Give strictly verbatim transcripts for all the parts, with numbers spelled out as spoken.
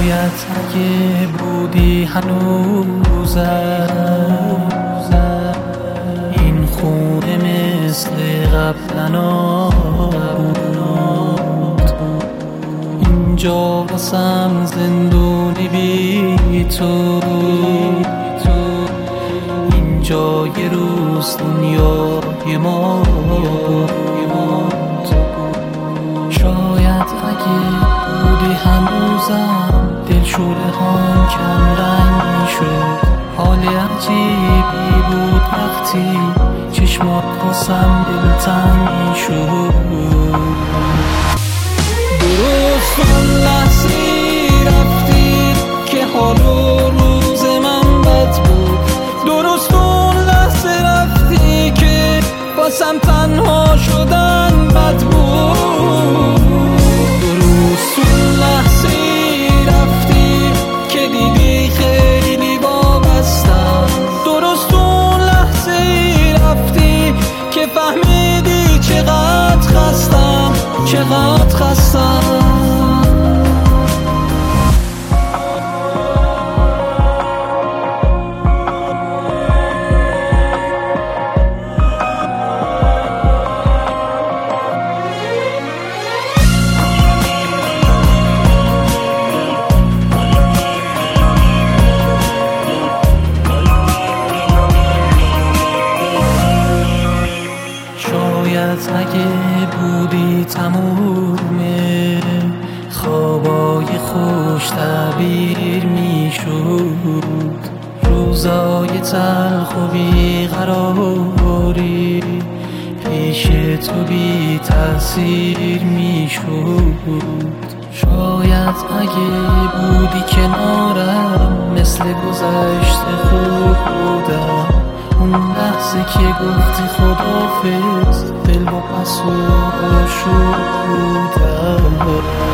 شاید اگه بودی هنوزم این خونه مثل قبلا نبود. اینجا واسم زندونی بی تو، اینجا یه روز دنیای ما بود. شاید اگه بودی هنوزم دلشوره هم کم رنگ میشد. حال عجیبی بود وقتی چشمات واسم دلتنگ میشد. درست اون لحظه رفتی که حال و روز من بد بود. درست اون لحظه رفتی که واسم تنها شدن بد بود. درست اون لحظه رفتی که دیدی خیلی وابستم. درست اون لحظه رفتی که فهمیدی چقدر خستم، چقدر خستم. اگه بودی تمومه خوابای خوش تعبیر میشد. روزای تلخ و بیقراری پیش تو بی تأثیر میشد. شاید اگه بودی کنارم مثل گذشته خوب بودم. اون لحظه که گفتی خداحافظ دل با پس و آشوب بودم.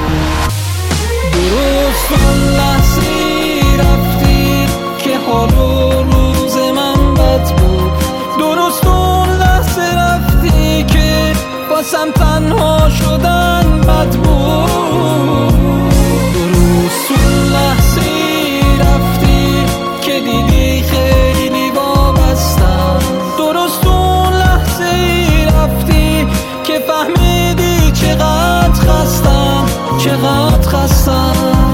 درست اون لحظه رفتی که حال و روز من بد بود. درست اون لحظه رفتی که واسم تنها شدن بد بود. درست اون لحظه رفتی که دیدی خیلی وابستم. درست اون لحظه رفتی که فهمیدی چقدر خستم، چقدر خستم.